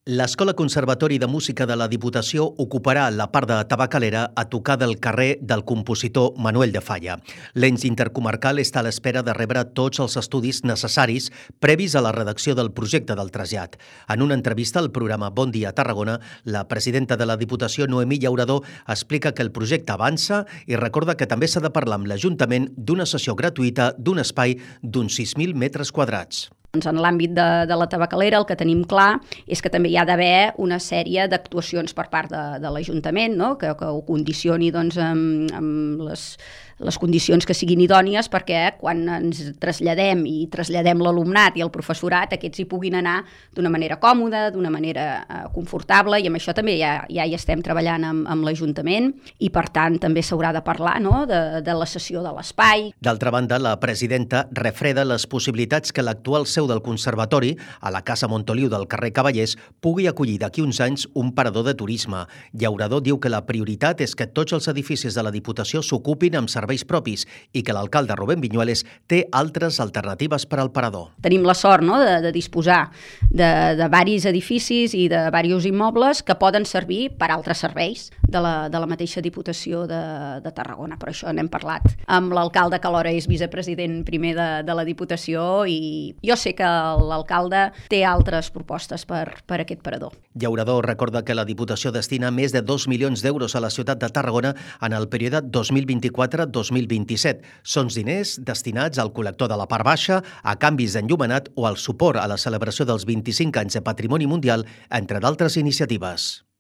L'Escola Conservatori de Música de la Diputació ocuparà la part de Tabacalera a tocar del carrer del compositor Manuel de Falla. L'ens intercomarcal està a l'espera de rebre tots els estudis necessaris previs a la redacció del projecte del trasllat. En una entrevista al programa Bon Dia Tarragona, la presidenta de la Diputació, Noemí Llaurador, explica que el projecte avança i recorda que també s'ha de parlar amb l'Ajuntament d'una sessió gratuïta d'un espai d'uns 6.000 metres quadrats. En l'àmbit de la tabacalera el que tenim clar és que també hi ha d'haver una sèrie d'actuacions per part de l'Ajuntament, no? que ho condicioni amb les condicions que siguin idònies perquè quan ens traslladem i traslladem l'alumnat i el professorat, aquests hi puguin anar d'una manera còmoda, d'una manera confortable, i amb això també ja hi estem treballant amb l'Ajuntament i per tant també s'haurà de parlar, no? de la cessió de l'espai. D'altra banda, la presidenta refreda les possibilitats que l'actual seu del Conservatori, a la Casa Montoliu del carrer Cavallers, pugui acollir d'aquí uns anys un parador de turisme. Llaurador diu que la prioritat és que tots els edificis de la Diputació s'ocupin amb serveis propis i que l'alcalde Rubén Viñuales té altres alternatives per al parador. Tenim la sort, no?, de disposar de diversos edificis i de diversos immobles que poden servir per altres serveis de la mateixa Diputació de Tarragona. Per això n'hem parlat amb l'alcalde, que alhora és vicepresident primer de la Diputació, i jo sé que l'alcalde té altres propostes per aquest parador. Llaurador recorda que la Diputació destina més de 2 milions d'euros a la ciutat de Tarragona en el període 2024-2027. Són diners destinats al col·lector de la part baixa, a canvis d'enllumenat o al suport a la celebració dels 25 anys de Patrimoni Mundial, entre d'altres iniciatives.